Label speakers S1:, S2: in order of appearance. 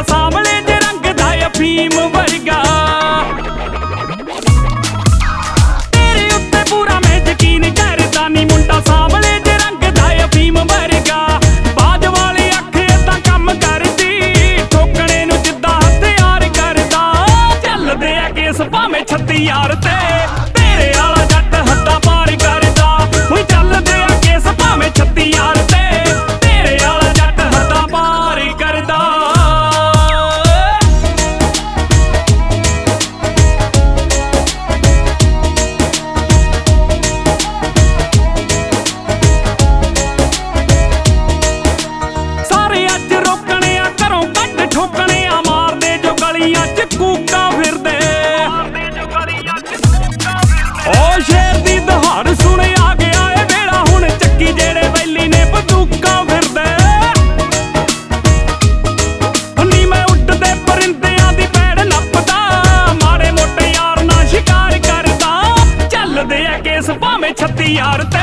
S1: ਸਾਂਵਲੇ ਜੇ ਰੰਗ ਦਾ ਅਫੀਮ ਵਰਗਾ। ਤੇਰੇ ਉੱਤੇ ਪੂਰਾ ਮੈਂ ਯਕੀਨ ਕਰਦਾ ਨੀ ਮੁੰਡਾ ਸਾਂਵਲੇ ਜੇ ਰੰਗ ਦਾ ਅਫੀਮ ਵਰਗਾ। ਬਾਜ ਵਾਲੀ ਅੱਖ ਏਦਾਂ ਕੰਮ ਕਰਦੀ, ਠੋਕਣੇ ਨੂੰ ਜਿੱਦਾਂ ਹਥਿਆਰ ਕਰਦਾ। ਚੱਲਦੇ ਆ ਕੇਸ ਭਾਵੇਂ 36 ਯਾਰ ਤੇ, ਤੇਰੇ ਵਾਲਾ ਜੱਟ ਹੱਦਾਂ ਪਾਰ ਕਰਦਾ। ਹੋਈ ਚੱਲਦੇ ਆ ਕੇਸ ਭਾਵੇਂ 36 ਯਾਰ ਤੇ, ਤੇਰੇ ਵਾਲਾ ਜੱਟ ਹੱਦਾਂ ਪਾਰ ਕਰਦਾ। ਸਾਰੇ ਅੱਜ ਰੋਕਣੇ ਆ ਘਰੋਂ ਕੱਢ ਠੋਕਣੇ ਆ, ਮਾਰਦੇ ਜੋ ਗਲੀਆਂ ਚ ਕੂਕਾਂ ਫਿਰਦੇ। ਓ ਸ਼ੇਰ ਦੀ ਦਹਾੜ ਸੁਣ ਆ ਗਿਆ ਏ ਵੇਲਾ, ਹੁਣ ਚੱਕੀ ਜਿਹੜੇ ਵੈਲੀ ਨੇ ਬੰਦੂਕਾਂ ਫਿਰਦੇ। ਨੀ ਮੈਂ ਉੱਡਦੇ ਪਰਿੰਦਿਆਂ ਦੀ ਪੈੜ ਨੱਪਦਾ, ਮਾੜੇ ਮੋਟੇ ਯਾਰ ਨਾਲ ਸ਼ਿਕਾਰ ਕਰਦਾ। ਚੱਲਦੇ ਆ ਕੇਸ ਭਾਵੇਂ 36 ਯਾਰ ਤੇ,